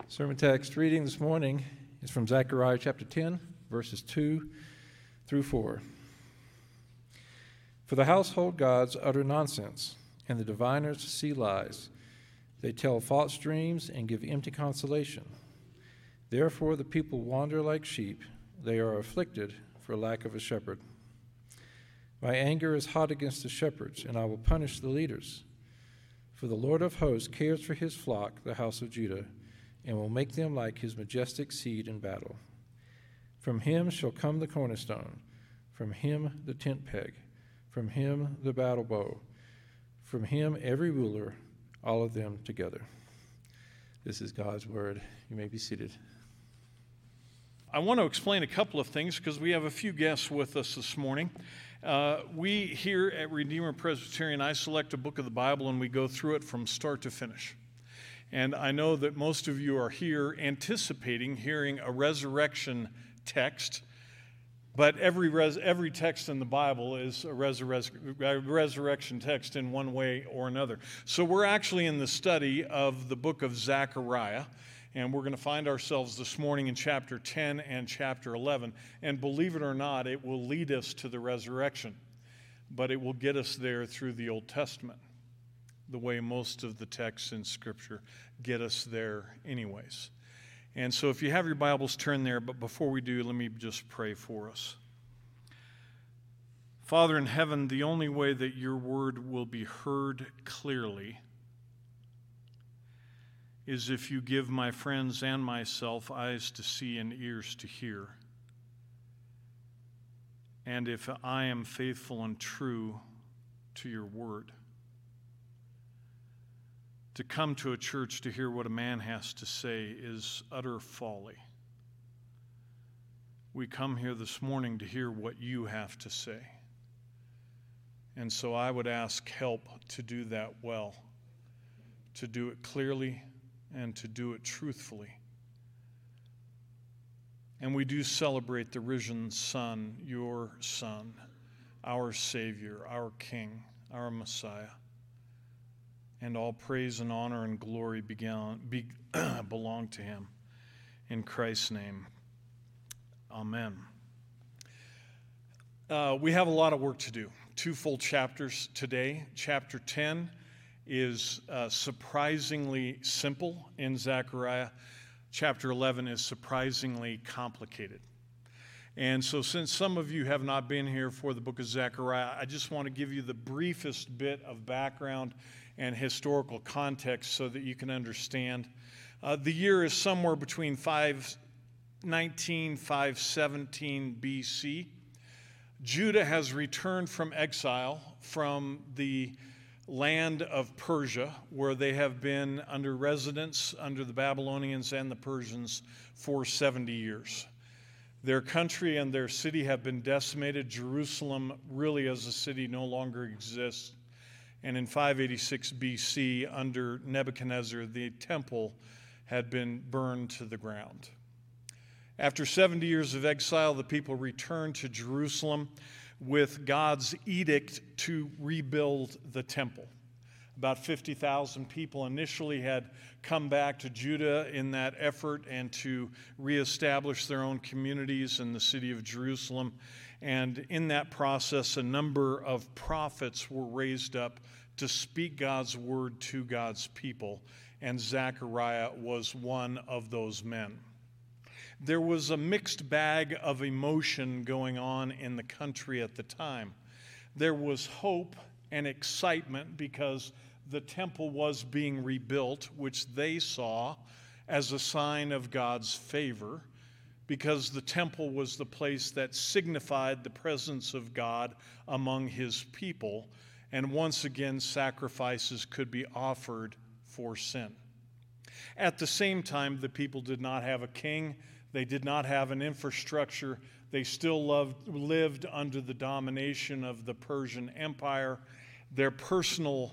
Sermon text reading this morning is from Zechariah chapter 10, verses 2 through 4. For the household gods utter nonsense, and the diviners see lies. They tell false dreams and give empty consolation. Therefore the people wander like sheep. They are afflicted for lack of a shepherd. My anger is hot against the shepherds, and I will punish the leaders. For the Lord of hosts cares for his flock, the house of Judah, and will make them like his majestic seed in battle. From him shall come the cornerstone, from him the tent peg, from him the battle bow, from him every ruler, all of them together. This is God's word. You may be seated. I want to explain a couple of things because we have a few guests with us this morning. We here at Redeemer Presbyterian, I select a book of the Bible and we go through it from start to finish. And I know that most of you are here anticipating hearing a resurrection text, but every text in the Bible is a resurrection text in one way or another. So we're actually in the study of the book of Zechariah, and we're going to find ourselves this morning in chapter 10 and chapter 11. And believe it or not, it will lead us to the resurrection, but it will get us there through the Old Testament, the way most of the texts in Scripture get us there anyways. And so if you have your Bibles, turn there. But before we do, let me just pray for us. Father in heaven, the only way that your word will be heard clearly is if you give my friends and myself eyes to see and ears to hear. And if I am faithful and true to your word. To come to a church to hear what a man has to say is utter folly. We come here this morning to hear what you have to say. And so I would ask help to do that well, to do it clearly and to do it truthfully. And we do celebrate the risen Son, your Son, our Savior, our King, our Messiah. And all praise and honor and glory belong to him. In Christ's name, amen. We have a lot of work to do. 2 full chapters today. Chapter 10 is surprisingly simple in Zechariah. Chapter 11 is surprisingly complicated. And so since some of you have not been here for the book of Zechariah, I just want to give you the briefest bit of background and historical context so that you can understand. The year is somewhere between 519, 517 BC. Judah has returned from exile from the land of Persia, where they have been under residence under the Babylonians and the Persians for 70 years. Their country and their city have been decimated. Jerusalem, really as a city, no longer exists. And in 586 BC, under Nebuchadnezzar, the temple had been burned to the ground. After 70 years of exile, the people returned to Jerusalem with God's edict to rebuild the temple. About 50,000 people initially had come back to Judah in that effort and to reestablish their own communities in the city of Jerusalem. And in that process, a number of prophets were raised up to speak God's word to God's people, and Zechariah was one of those men. There was a mixed bag of emotion going on in the country at the time. There was hope and excitement because the temple was being rebuilt, which they saw as a sign of God's favor, because the temple was the place that signified the presence of God among his people, and once again sacrifices could be offered for sin. At the same time, the people did not have a king. They did not have an infrastructure. They still lived under the domination of the Persian Empire. Their personal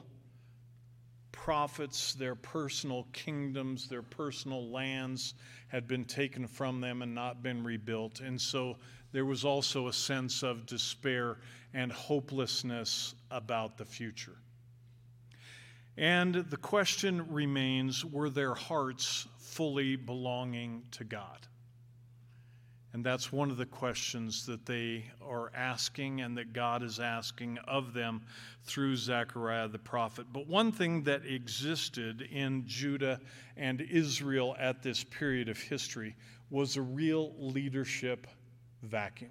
prophets, their personal kingdoms, their personal lands had been taken from them and not been rebuilt. And so there was also a sense of despair and hopelessness about the future. And the question remains, were their hearts fully belonging to God? And that's one of the questions that they are asking and that God is asking of them through Zechariah the prophet. But one thing that existed in Judah and Israel at this period of history was a real leadership vacuum.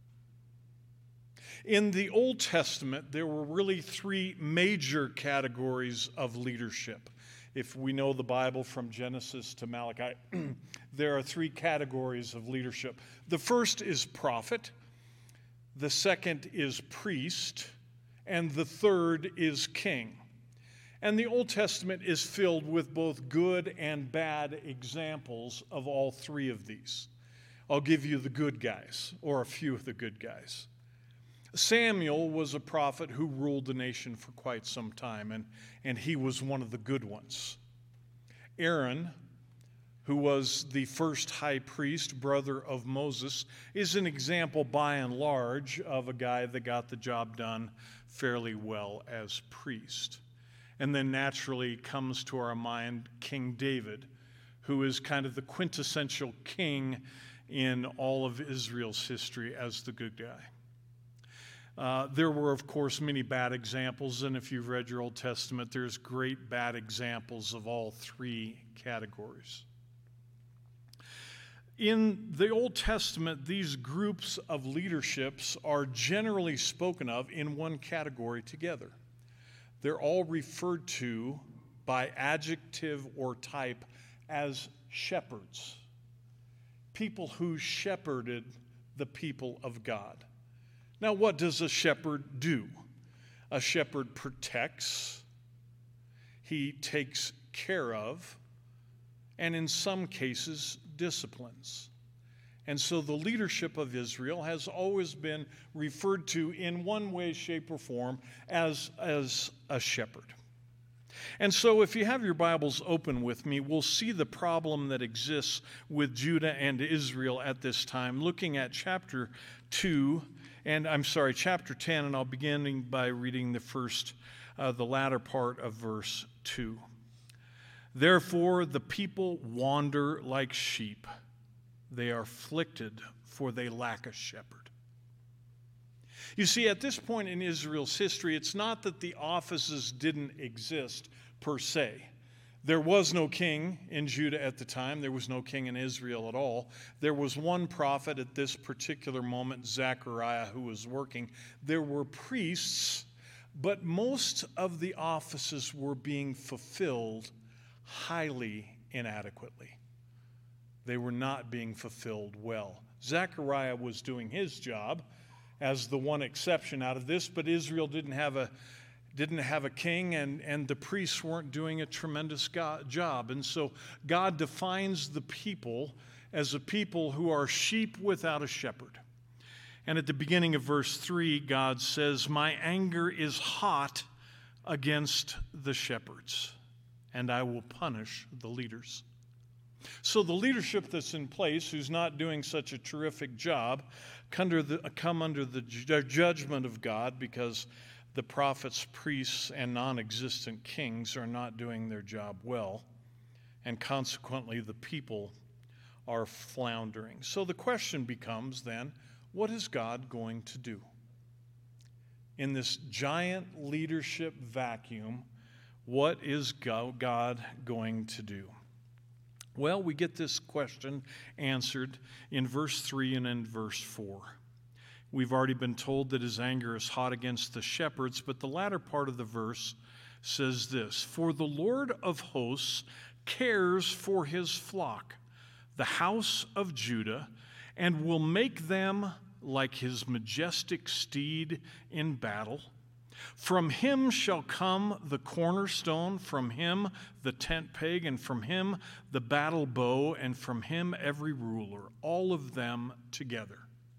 In the Old Testament, there were really three major categories of leadership. If we know the Bible from Genesis to Malachi, there are three categories of leadership. The first is prophet, the second is priest, and the third is king. And the Old Testament is filled with both good and bad examples of all three of these. I'll give you the good guys, or a few of the good guys. Samuel was a prophet who ruled the nation for quite some time, and he was one of the good ones. Aaron, who was the first high priest, brother of Moses, is an example by and large of a guy that got the job done fairly well as priest. And then naturally comes to our mind King David, who is kind of the quintessential king in all of Israel's history as the good guy. There were, of course, many bad examples, and if you've read your Old Testament, there's great bad examples of all three categories. In the Old Testament, these groups of leaderships are generally spoken of in one category together. They're all referred to by adjective or type as shepherds, people who shepherded the people of God. Now, what does a shepherd do? A shepherd protects, he takes care of, and in some cases, disciplines. And so the leadership of Israel has always been referred to in one way, shape, or form as a shepherd. And so if you have your Bibles open with me, we'll see the problem that exists with Judah and Israel at this time, looking at chapter 10, and I'll begin by reading the latter part of verse 2. Therefore the people wander like sheep. They are afflicted, for they lack a shepherd. You see, at this point in Israel's history, it's not that the offices didn't exist per se. There was no king in Judah at the time. There was no king in Israel at all. There was one prophet at this particular moment, Zechariah, who was working. There were priests, but most of the offices were being fulfilled highly inadequately. They were not being fulfilled well. Zechariah was doing his job as the one exception out of this, but Israel didn't have a king, and the priests weren't doing a tremendous job. And so God defines the people as a people who are sheep without a shepherd. And at the beginning of verse 3, God says, "My anger is hot against the shepherds, and I will punish the leaders." So the leadership that's in place, who's not doing such a terrific job, come under the judgment of God because the prophets, priests, and non-existent kings are not doing their job well, and consequently the people are floundering. So the question becomes then, what is God going to do? In this giant leadership vacuum, what is God going to do? Well, we get this question answered in verse 3 and in verse 4. We've already been told that his anger is hot against the shepherds, but the latter part of the verse says this: "For the Lord of hosts cares for his flock, the house of Judah, and will make them like his majestic steed in battle. From him shall come the cornerstone, from him the tent peg, and from him the battle bow, and from him every ruler, all of them together."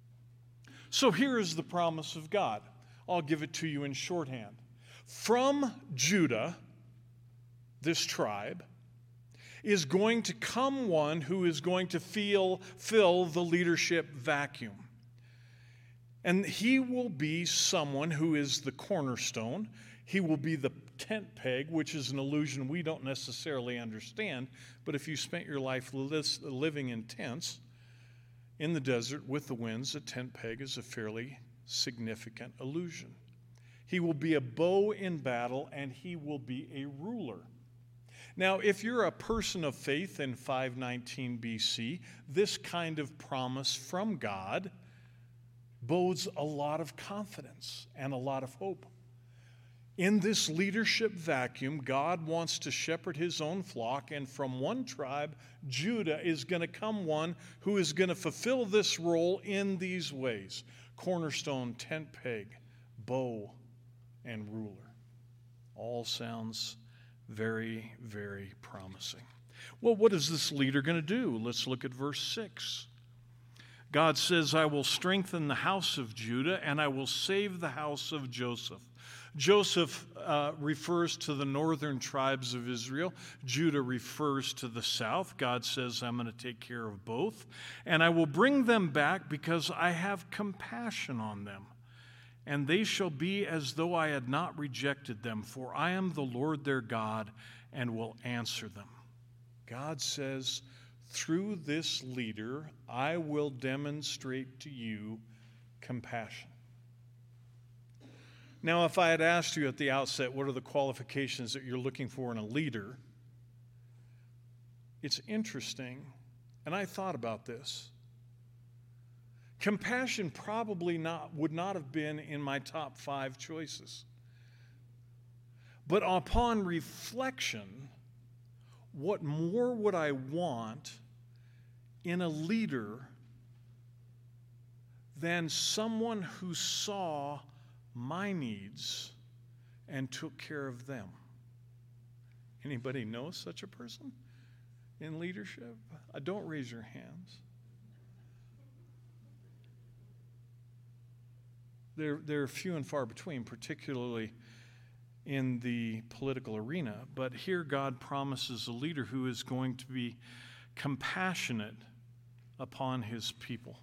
So here is the promise of God. I'll give it to you in shorthand. From Judah, this tribe, is going to come one who is going to fill the leadership vacuum. And he will be someone who is the cornerstone. He will be the tent peg, which is an illusion we don't necessarily understand, but if you spent your life living in tents in the desert with the winds, a tent peg is a fairly significant illusion. He will be a bow in battle, and he will be a ruler. Now, if you're a person of faith in 519 BC, this kind of promise from God bodes a lot of confidence and a lot of hope. In this leadership vacuum, God wants to shepherd his own flock, and from one tribe, Judah, is going to come one who is going to fulfill this role in these ways: cornerstone, tent peg, bow, and ruler. All sounds very, very promising. Well, what is this leader going to do? Let's look at verse 6. God says, I will strengthen the house of Judah, and I will save the house of Joseph. Joseph refers to the northern tribes of Israel. Judah refers to the south. God says, I'm going to take care of both. And I will bring them back because I have compassion on them. And they shall be as though I had not rejected them, for I am the Lord their God and will answer them. God says, through this leader, I will demonstrate to you compassion. Now, if I had asked you at the outset, what are the qualifications that you're looking for in a leader? It's interesting, and I thought about this. Compassion probably would not have been in my top 5 choices. But upon reflection, what more would I want in a leader than someone who saw my needs and took care of them? Anybody know such a person in leadership? Don't raise your hands. They're few and far between, particularly in the political arena. But here God promises a leader who is going to be compassionate upon his people.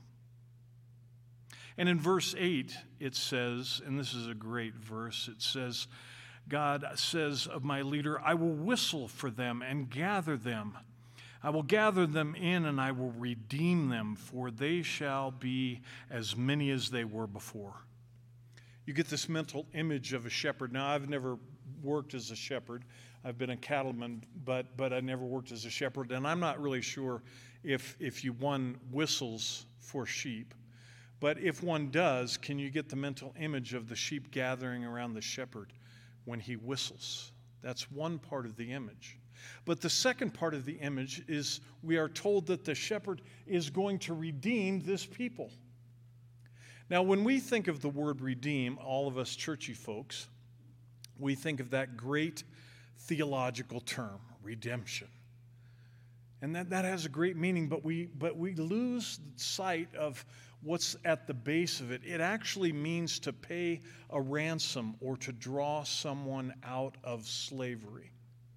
And in verse 8, it says, and this is a great verse, it says, God says of my leader, I will whistle for them and gather them. I will gather them in and I will redeem them, for they shall be as many as they were before. You get this mental image of a shepherd. Now, I've never worked as a shepherd. I've been a cattleman, but I never worked as a shepherd, and I'm not really sure if one whistles for sheep. But if one does, can you get the mental image of the sheep gathering around the shepherd when he whistles? That's one part of the image. But the second part of the image is we are told that the shepherd is going to redeem this people. Now, when we think of the word redeem, all of us churchy folks, we think of that great theological term, redemption. And that has a great meaning, but we lose sight of what's at the base of it. It actually means to pay a ransom or to draw someone out of slavery.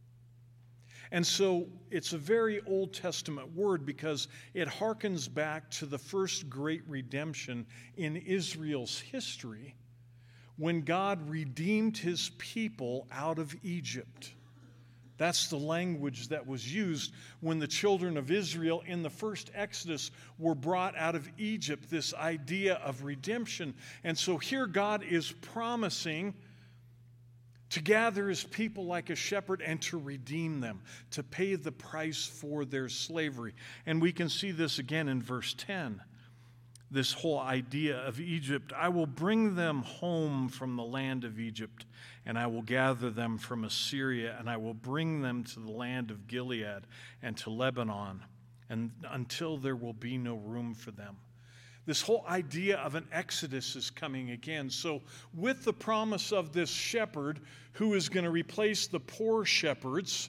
And so it's a very Old Testament word because it harkens back to the first great redemption in Israel's history when God redeemed his people out of Egypt. That's the language that was used when the children of Israel in the first Exodus were brought out of Egypt, this idea of redemption. And so here God is promising to gather his people like a shepherd and to redeem them, to pay the price for their slavery. And we can see this again in verse 10, this whole idea of Egypt. I will bring them home from the land of Egypt, and I will gather them from Assyria, and I will bring them to the land of Gilead and to Lebanon, and until there will be no room for them. This whole idea of an exodus is coming again. So with the promise of this shepherd who is going to replace the poor shepherds,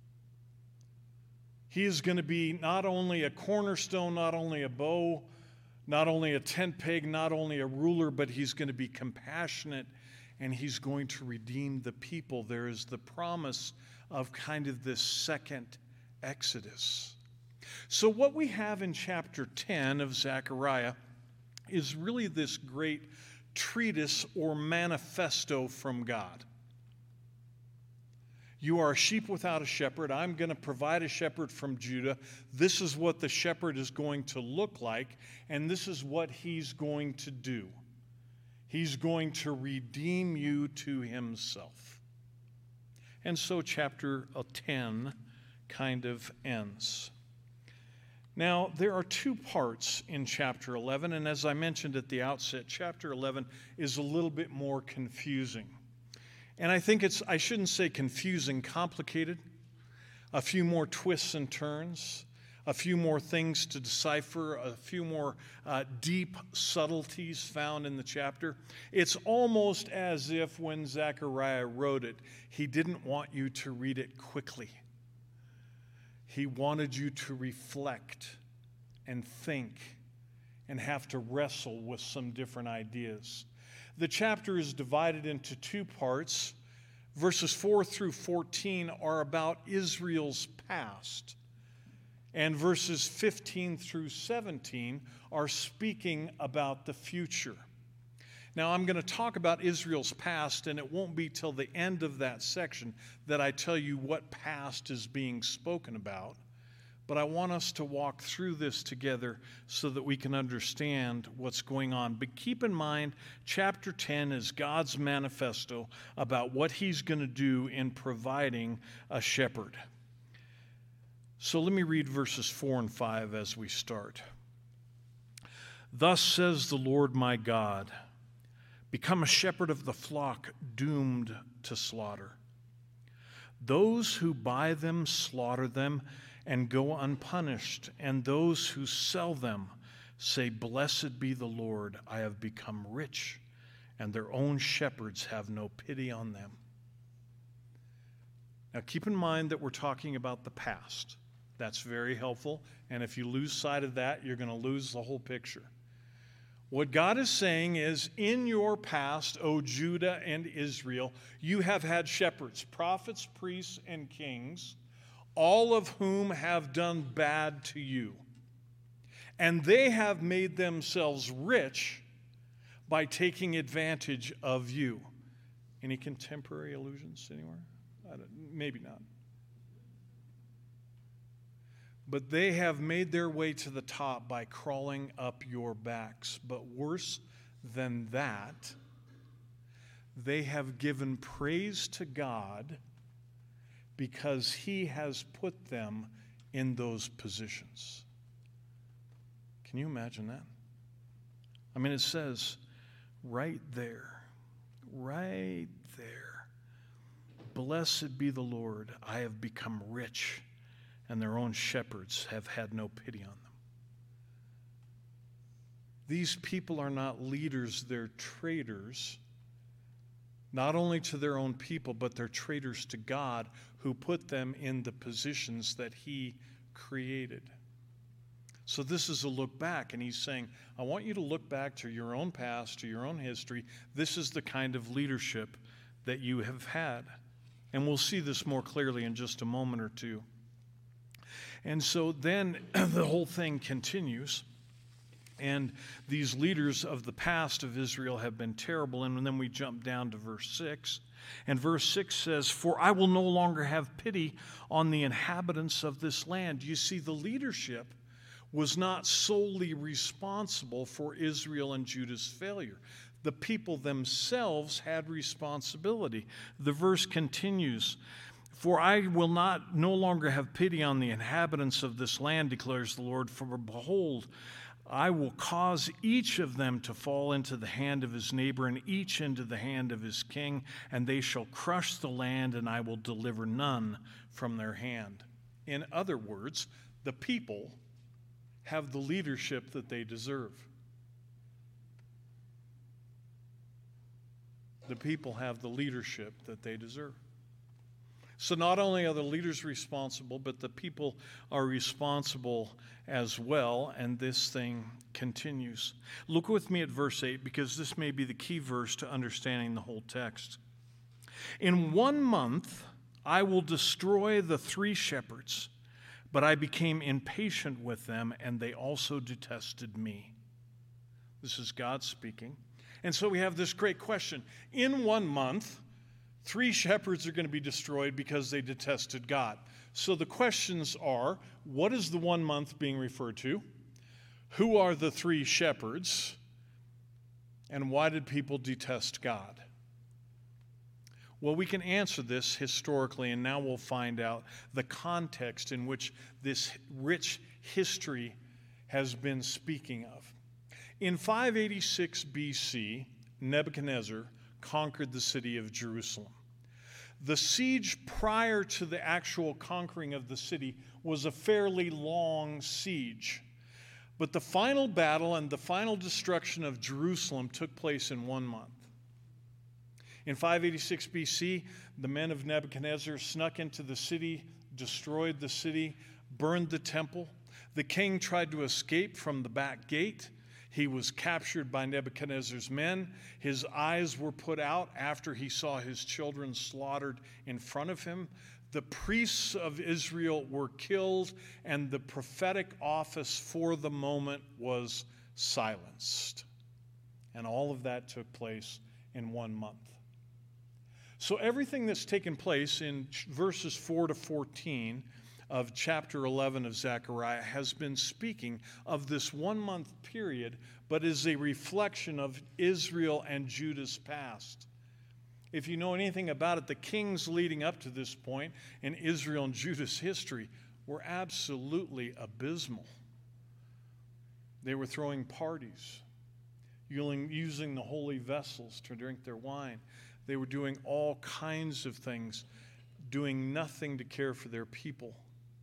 he is going to be not only a cornerstone, not only a bow, not only a tent peg, not only a ruler, but he's going to be compassionate and he's going to redeem the people. There is the promise of kind of this second exodus. So what we have in chapter 10 of Zechariah is really this great treatise or manifesto from God. You are a sheep without a shepherd. I'm going to provide a shepherd from Judah. This is what the shepherd is going to look like, and this is what he's going to do. He's going to redeem you to himself. And so chapter 10 kind of ends. Now, there are two parts in chapter 11, and as I mentioned at the outset, chapter 11 is a little bit more confusing. And I think I shouldn't say confusing, complicated. A few more twists and turns, a few more things to decipher, a few more deep subtleties found in the chapter. It's almost as if when Zechariah wrote it, he didn't want you to read it quickly. He wanted you to reflect and think and have to wrestle with some different ideas. The chapter is divided into two parts. Verses 4 through 14 are about Israel's past, and verses 15 through 17 are speaking about the future. Now, I'm going to talk about Israel's past, and it won't be till the end of that section that I tell you what past is being spoken about. But I want us to walk through this together so that we can understand what's going on. But keep in mind, chapter 10 is God's manifesto about what he's going to do in providing a shepherd. So let me read verses 4 and 5 as we start. Thus says the Lord my God, become a shepherd of the flock doomed to slaughter. Those who buy them slaughter them and go unpunished, and those who sell them say, blessed be the Lord, I have become rich, and their own shepherds have no pity on them. Now keep in mind that we're talking about the past. That's very helpful, and if you lose sight of that, you're going to lose the whole picture. What God is saying is, in your past, O Judah and Israel, you have had shepherds, prophets, priests, and kings, all of whom have done bad to you. And they have made themselves rich by taking advantage of you. Any contemporary allusions anywhere? Maybe not. But they have made their way to the top by crawling up your backs. But worse than that, they have given praise to God because he has put them in those positions. Can you imagine that? I mean, it says right there, blessed be the Lord, I have become rich, and their own shepherds have had no pity on them. These people are not leaders, they're traitors, not only to their own people, but they're traitors to God, who put them in the positions that he created. So this is a look back, and he's saying, I want you to look back to your own past, to your own history. This is the kind of leadership that you have had. And we'll see this more clearly in just a moment or two. And so then the whole thing continues. And these leaders of the past of Israel have been terrible. And then we jump down to verse 6. And verse 6 says, for I will no longer have pity on the inhabitants of this land. You see, the leadership was not solely responsible for Israel and Judah's failure. The people themselves had responsibility. The verse continues, for I will no longer have pity on the inhabitants of this land, declares the Lord, for behold, I will cause each of them to fall into the hand of his neighbor and each into the hand of his king, and they shall crush the land, and I will deliver none from their hand. In other words, the people have the leadership that they deserve. The people have the leadership that they deserve. So not only are the leaders responsible, but the people are responsible as well, and this thing continues. Look with me at verse 8, because this may be the key verse to understanding the whole text. In 1 month I will destroy the 3 shepherds, but I became impatient with them, and they also detested me. This is God speaking. And so we have this great question. In 1 month, 3 shepherds are going to be destroyed because they detested God. So the questions are, what is the 1 month being referred to? Who are the 3 shepherds? And why did people detest God? Well, we can answer this historically, and now we'll find out the context in which this rich history has been speaking of. In 586 BC, Nebuchadnezzar conquered the city of Jerusalem. The siege prior to the actual conquering of the city was a fairly long siege. But the final battle and the final destruction of Jerusalem took place in 1 month. In 586 BC, the men of Nebuchadnezzar snuck into the city, destroyed the city, burned the temple. The king tried to escape from the back gate. He was captured by Nebuchadnezzar's men. His eyes were put out after he saw his children slaughtered in front of him. The priests of Israel were killed, and the prophetic office for the moment was silenced. And all of that took place in 1 month. So everything that's taken place in verses 4 to 14 of chapter 11 of Zechariah has been speaking of this 1 month period, but is a reflection of Israel and Judah's past. If you know anything about it, the kings leading up to this point in Israel and Judah's history were absolutely abysmal. They were throwing parties, using the holy vessels to drink their wine. They were doing all kinds of things, doing nothing to care for their people.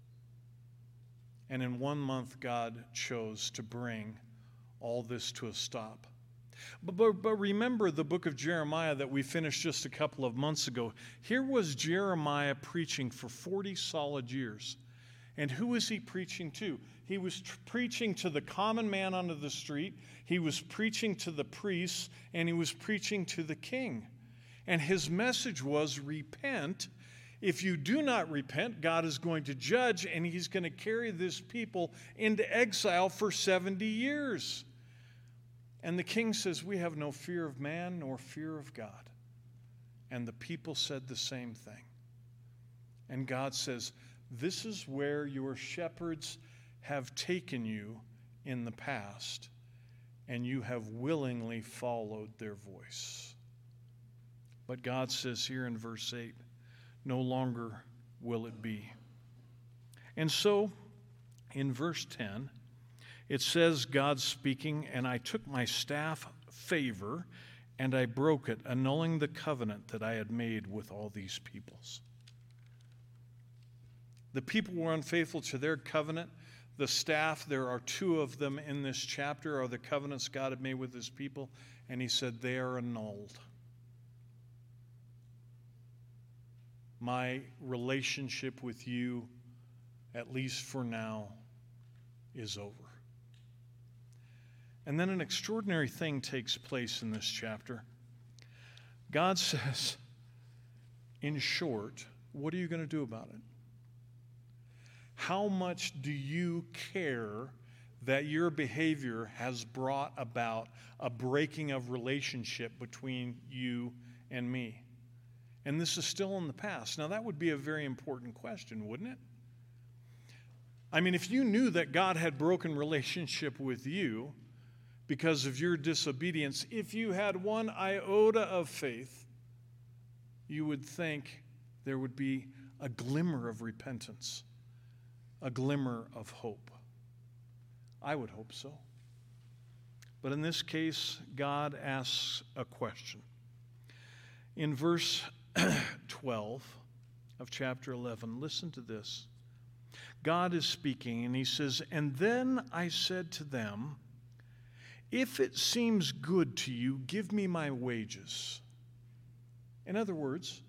And in 1 month, God chose to bring all this to a stop. But remember the book of Jeremiah that we finished just a couple of months ago. Here was Jeremiah preaching for 40 solid years. And who was he preaching to? He was preaching to the common man on the street. He was preaching to the priests, and he was preaching to the king. And his message was, repent. If you do not repent, God is going to judge, and he's going to carry this people into exile for 70 years. And the king says, we have no fear of man nor fear of God. And the people said the same thing. And God says, this is where your shepherds have taken you in the past, and you have willingly followed their voice. But God says here in verse 8, no longer will it be. And so, in verse 10, it says, God speaking, and I took my staff favor, and I broke it, annulling the covenant that I had made with all these peoples. The people were unfaithful to their covenant. The staff, there are 2 of them in this chapter, are the covenants God had made with his people, and he said, they are annulled. My relationship with you, at least for now, is over. And then an extraordinary thing takes place in this chapter. God says, in short, what are you going to do about it? How much do you care that your behavior has brought about a breaking of relationship between you and me? And this is still in the past. Now, that would be a very important question, wouldn't it? I mean, if you knew that God had broken relationship with you because of your disobedience, if you had 1 iota of faith, you would think there would be a glimmer of repentance, a glimmer of hope. I would hope so. But in this case, God asks a question. In verse 12 of chapter 11, listen to this. God is speaking, and he says, and then I said to them, if it seems good to you, give me my wages. In other words,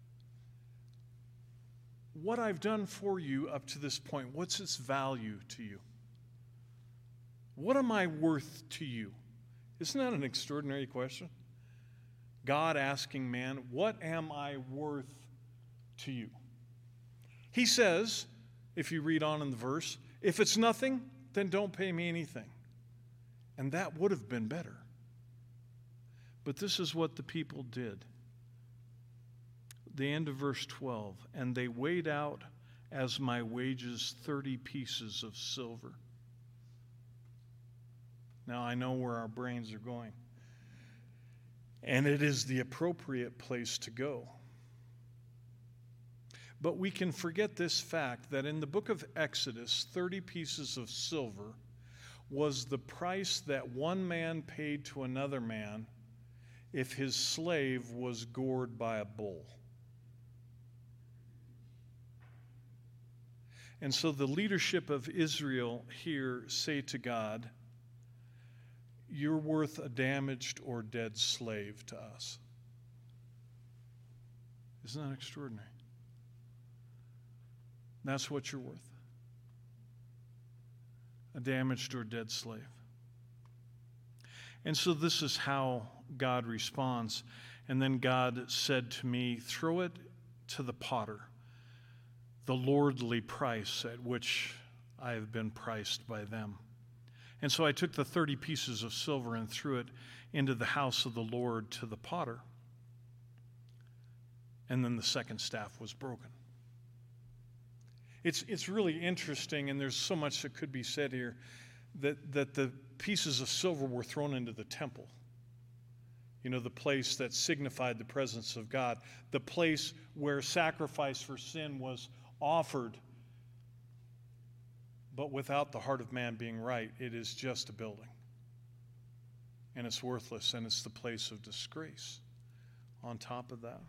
what I've done for you up to this point, what's its value to you? What am I worth to you? Isn't that an extraordinary question? God asking man, what am I worth to you? He says, if you read on in the verse, if it's nothing, then don't pay me anything. And that would have been better. But this is what the people did. the end of verse 12, and they weighed out as my wages 30 pieces of silver. Now I know where our brains are going. And it is the appropriate place to go. But we can forget this fact that in the book of Exodus, 30 pieces of silver was the price that one man paid to another man if his slave was gored by a bull. And so the leadership of Israel here say to God, you're worth a damaged or dead slave to us. Isn't that extraordinary? That's what you're worth. A damaged or dead slave. And so this is how God responds. And then God said to me, throw it to the potter, the lordly price at which I have been priced by them. And so I took the 30 pieces of silver and threw it into the house of the Lord to the potter. And then the second staff was broken. It's really interesting, and there's so much that could be said here, that the pieces of silver were thrown into the temple. You know, the place that signified the presence of God, the place where sacrifice for sin was offered. But without the heart of man being right, it is just a building. And it's worthless, and it's the place of disgrace on top of that.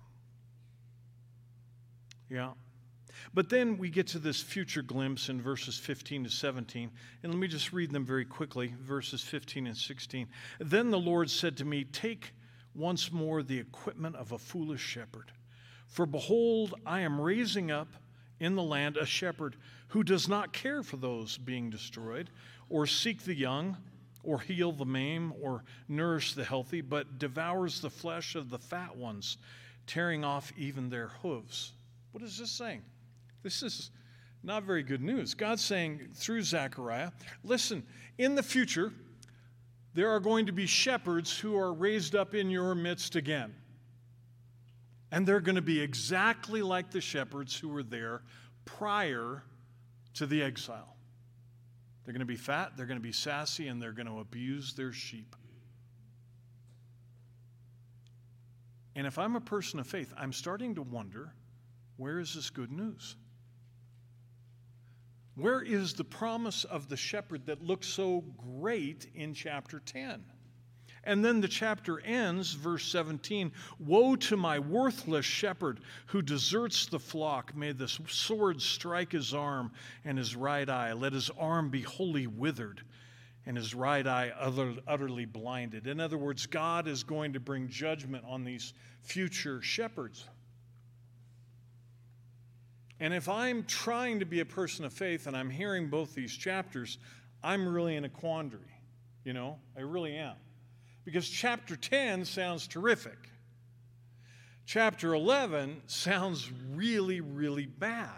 Yeah. But then we get to this future glimpse in verses 15 to 17. And let me just read them very quickly, verses 15 and 16. Then the Lord said to me, take once more the equipment of a foolish shepherd. For behold, I am raising up in the land a shepherd who does not care for those being destroyed, or seek the young, or heal the maimed, or nourish the healthy, but devours the flesh of the fat ones, tearing off even their hooves. What is this saying? This is not very good news. God's saying through Zechariah, listen, in the future, there are going to be shepherds who are raised up in your midst again. And they're going to be exactly like the shepherds who were there prior to the exile. They're going to be fat, they're going to be sassy, and they're going to abuse their sheep. And if I'm a person of faith, I'm starting to wonder, where is this good news? Where is the promise of the shepherd that looks so great in chapter 10? And then the chapter ends, verse 17, woe to my worthless shepherd who deserts the flock. May the sword strike his arm and his right eye. Let his arm be wholly withered and his right eye utterly blinded. In other words, God is going to bring judgment on these future shepherds. And if I'm trying to be a person of faith and I'm hearing both these chapters, I'm really in a quandary. You know, I really am. Because chapter 10 sounds terrific. Chapter 11 sounds really, really bad.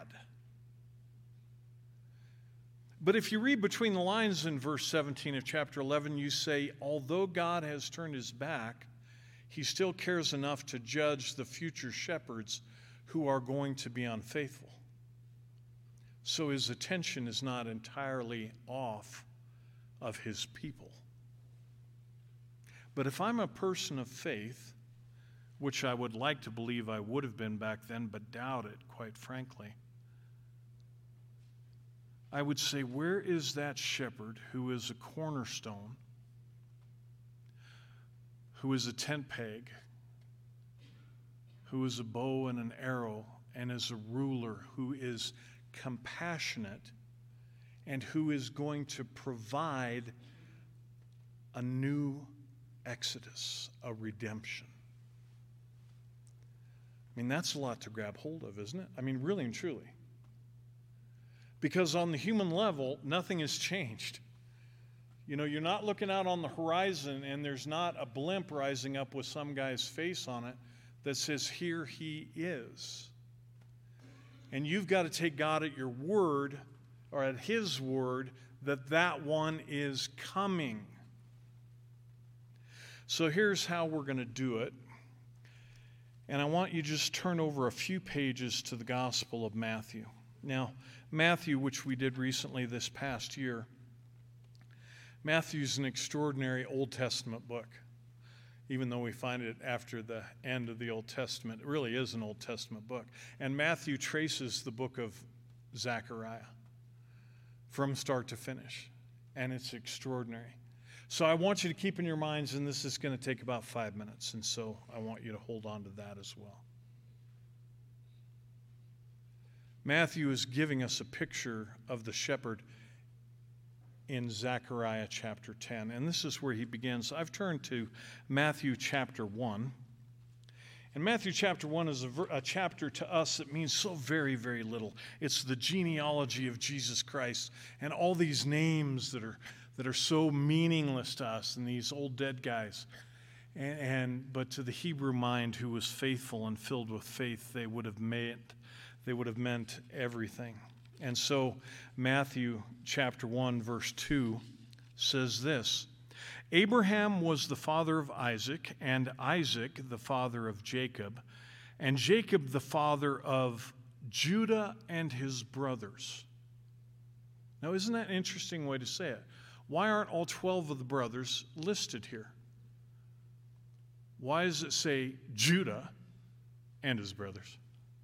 But if you read between the lines in verse 17 of chapter 11, you say, although God has turned his back, he still cares enough to judge the future shepherds who are going to be unfaithful. So his attention is not entirely off of his people. But if I'm a person of faith, which I would like to believe I would have been back then, but doubt it, quite frankly, I would say, where is that shepherd who is a cornerstone, who is a tent peg, who is a bow and an arrow, and is a ruler, who is compassionate, and who is going to provide a new exodus, a redemption? I mean, that's a lot to grab hold of, isn't it? I mean, really and truly. Because on the human level, nothing has changed. You know, you're not looking out on the horizon and there's not a blimp rising up with some guy's face on it that says, here he is. And you've got to take God at your word, or at his word, that that one is coming. So here's how we're going to do it. And I want you to just turn over a few pages to the Gospel of Matthew. Now, Matthew, which we did recently this past year, Matthew's an extraordinary Old Testament book. Even though we find it after the end of the Old Testament, it really is an Old Testament book. And Matthew traces the book of Zechariah from start to finish. And it's extraordinary. So I want you to keep in your minds, and this is going to take about 5 minutes, and so I want you to hold on to that as well. Matthew is giving us a picture of the shepherd in Zechariah chapter 10, and this is where he begins. I've turned to Matthew chapter 1. And Matthew chapter 1 is a chapter to us that means so very, very little. It's the genealogy of Jesus Christ and all these names that are so meaningless to us and these old dead guys. But to the Hebrew mind who was faithful and filled with faith, they would have meant everything. And so Matthew chapter 1 verse 2 says this: Abraham was the father of Isaac, and Isaac the father of Jacob, and Jacob the father of Judah and his brothers. Now, isn't that an interesting way to say it? Why aren't all 12 of the brothers listed here? Why does it say Judah and his brothers?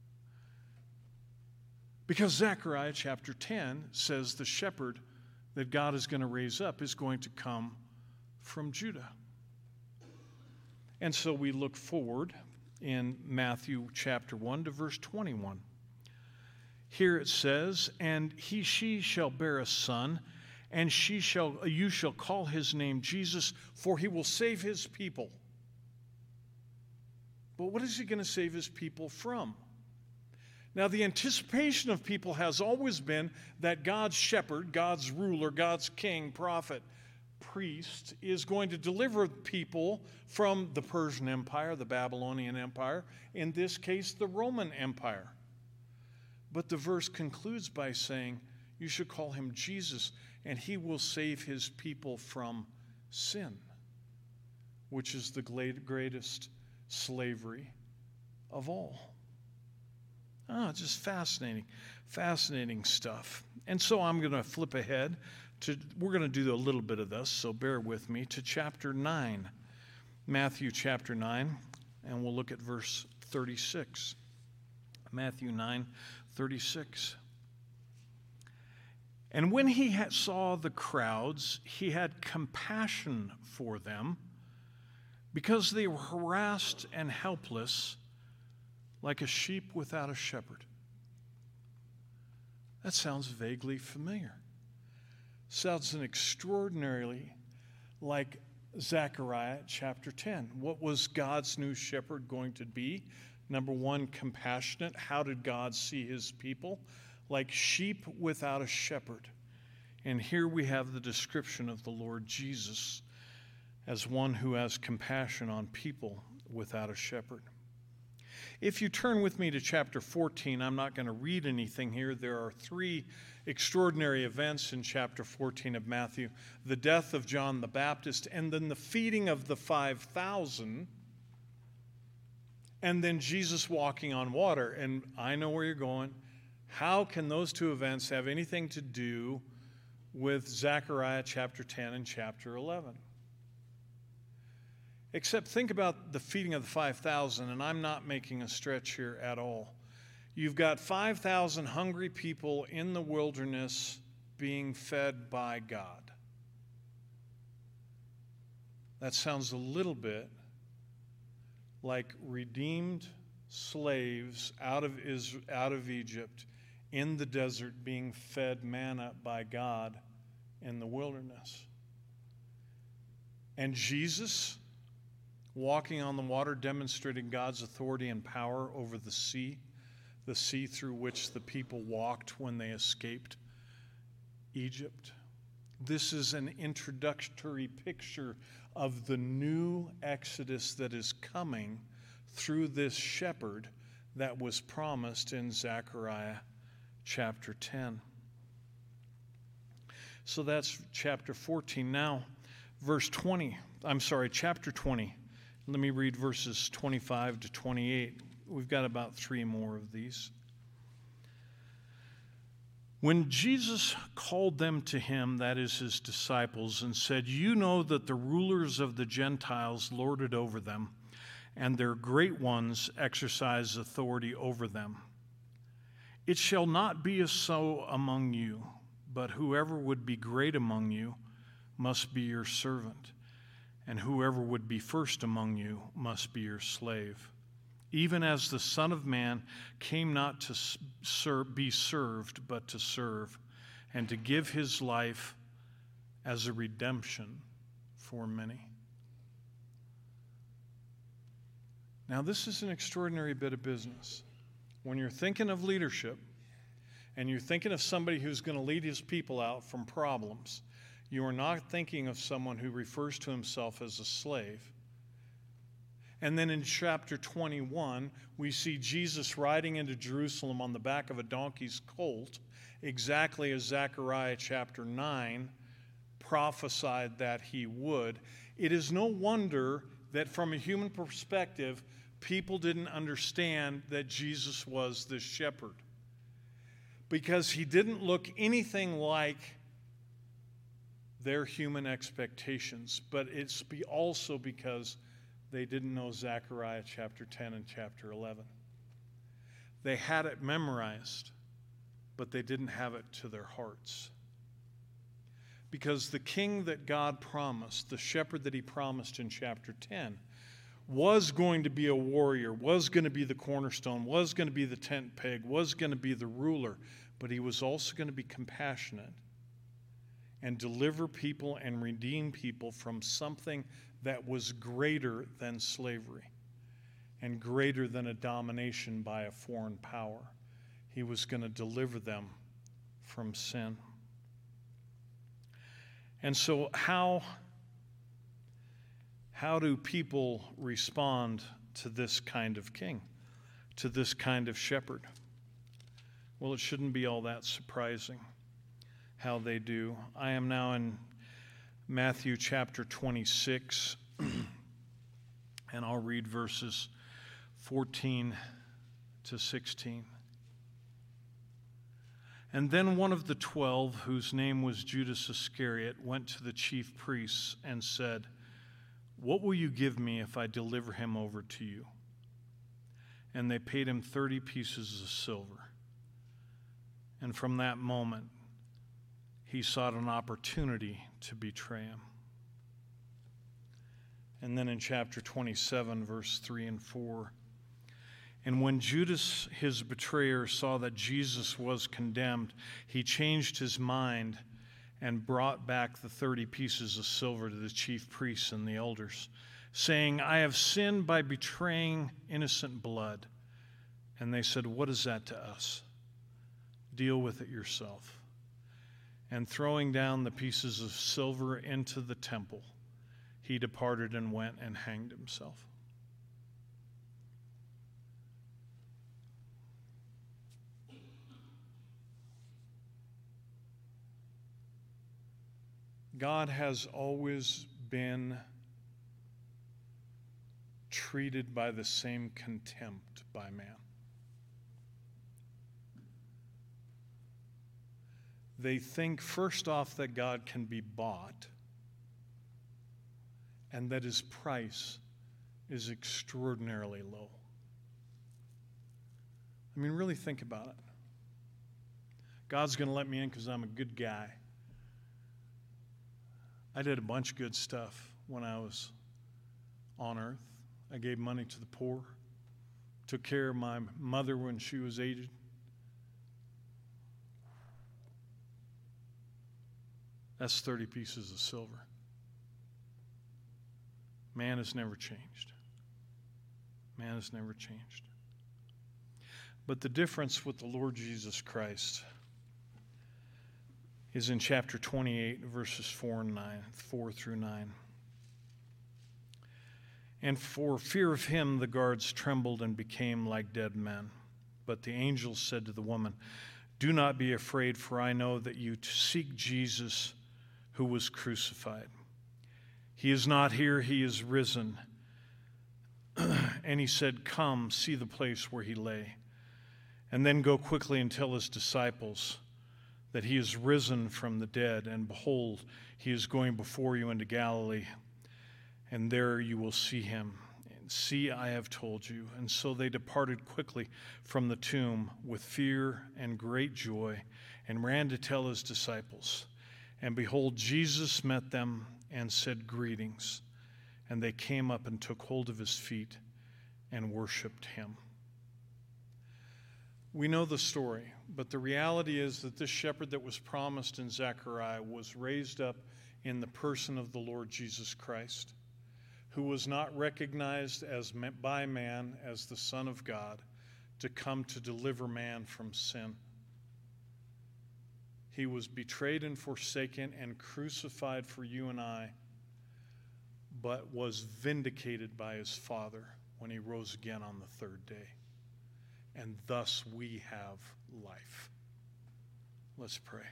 Because Zechariah chapter 10 says the shepherd that God is going to raise up is going to come from Judah. And so we look forward in Matthew chapter 1 to verse 21. Here it says, And she shall bear a son, and you shall call his name Jesus, for he will save his people. But what is he going to save his people from? Now, the anticipation of people has always been that God's shepherd, God's ruler, God's king, prophet, priest is going to deliver people from the Persian Empire, the Babylonian Empire, in this case, the Roman Empire. But the verse concludes by saying, you should call him Jesus, and he will save his people from sin, which is the greatest slavery of all. It's just fascinating stuff. And so I'm going to flip ahead we're going to do a little bit of this, so bear with me, to chapter 9, Matthew chapter 9, and we'll look at verse 36. Matthew 9:36. And when he saw the crowds, he had compassion for them, because they were harassed and helpless, like a sheep without a shepherd. That sounds vaguely familiar. Sounds an extraordinarily like Zechariah chapter 10. What was God's new shepherd going to be? Number one, compassionate. How did God see his people? Like sheep without a shepherd. And here we have the description of the Lord Jesus as one who has compassion on people without a shepherd. If you turn with me to chapter 14, I'm not going to read anything here. There are three extraordinary events in chapter 14 of Matthew: the death of John the Baptist, and then the feeding of the 5,000, and then Jesus walking on water. And I know where you're going. How can those two events have anything to do with Zechariah chapter 10 and chapter 11? Except think about the feeding of the 5,000, and I'm not making a stretch here at all. You've got 5,000 hungry people in the wilderness being fed by God. That sounds a little bit like redeemed slaves out of Egypt in the desert being fed manna by God in the wilderness. And Jesus, walking on the water, demonstrating God's authority and power over the sea through which the people walked when they escaped Egypt. This is an introductory picture of the new Exodus that is coming through this shepherd that was promised in Zechariah chapter 10. So that's chapter 14. Now, chapter 20. Let me read verses 25 to 28. We've got about 3 more of these. When Jesus called them to him, that is his disciples, and said, "You know that the rulers of the Gentiles lord it over them, and their great ones exercise authority over them. It shall not be so among you, but whoever would be great among you must be your servant, and whoever would be first among you must be your slave. Even as the Son of Man came not to be served, but to serve, and to give his life as a redemption for many." Now, this is an extraordinary bit of business. When you're thinking of leadership, and you're thinking of somebody who's going to lead his people out from problems, you are not thinking of someone who refers to himself as a slave. And then in chapter 21, we see Jesus riding into Jerusalem on the back of a donkey's colt, exactly as Zechariah chapter 9 prophesied that he would. It is no wonder that from a human perspective, people didn't understand that Jesus was this shepherd, because he didn't look anything like their human expectations. But it's also because they didn't know Zechariah chapter 10 and chapter 11. They had it memorized, but they didn't have it to their hearts. Because the king that God promised, the shepherd that he promised in chapter 10, was going to be a warrior, was going to be the cornerstone, was going to be the tent peg, was going to be the ruler, but he was also going to be compassionate and deliver people and redeem people from something that was greater than slavery and greater than a domination by a foreign power. He was going to deliver them from sin. And so how do people respond to this kind of king, to this kind of shepherd? Well, it shouldn't be all that surprising how they do. I am now in Matthew chapter 26, and I'll read verses 14 to 16. "And then one of the 12, whose name was Judas Iscariot, went to the chief priests and said, 'What will you give me if I deliver him over to you?' And they paid him 30 pieces of silver. And from that moment, he sought an opportunity to betray him." And then in chapter 27, verse 3 and 4, "And when Judas, his betrayer, saw that Jesus was condemned, he changed his mind and brought back the 30 pieces of silver to the chief priests and the elders, saying, 'I have sinned by betraying innocent blood.' And they said, 'What is that to us? Deal with it yourself.' And throwing down the pieces of silver into the temple, he departed and went and hanged himself." God has always been treated by the same contempt by man. They think first off that God can be bought and that his price is extraordinarily low. I mean, really think about it. God's going to let me in because I'm a good guy. I did a bunch of good stuff when I was on earth. I gave money to the poor, took care of my mother when she was aged. That's 30 pieces of silver. Man has never changed. Man has never changed. But the difference with the Lord Jesus Christ is in chapter 28, verses 4 through 9. "And for fear of him, the guards trembled and became like dead men. But the angel said to the woman, 'Do not be afraid, for I know that you seek Jesus who was crucified. He is not here, he is risen. And he said, "Come, see the place where he lay, and then go quickly and tell his disciples that he is risen from the dead, and behold, he is going before you into Galilee, and there you will see him. And see, I have told you." And so they departed quickly from the tomb with fear and great joy, and ran to tell his disciples. And behold, Jesus met them and said, "Greetings." And they came up and took hold of his feet and worshiped him. We know the story, but the reality is that this shepherd that was promised in Zechariah was raised up in the person of the Lord Jesus Christ, who was not recognized by man as the Son of God, to come to deliver man from sin. He was betrayed and forsaken and crucified for you and I, but was vindicated by his Father when he rose again on the third day. And thus we have life. Let's pray.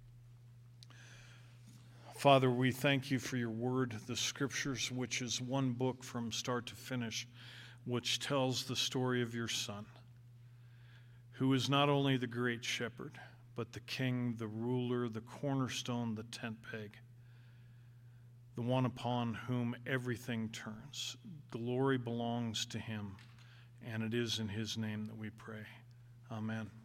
Father, we thank you for your word, the Scriptures, which is one book from start to finish, which tells the story of your Son, who is not only the great shepherd, but the king, the ruler, the cornerstone, the tent peg, the one upon whom everything turns. Glory belongs to him, and it is in his name that we pray. Amen.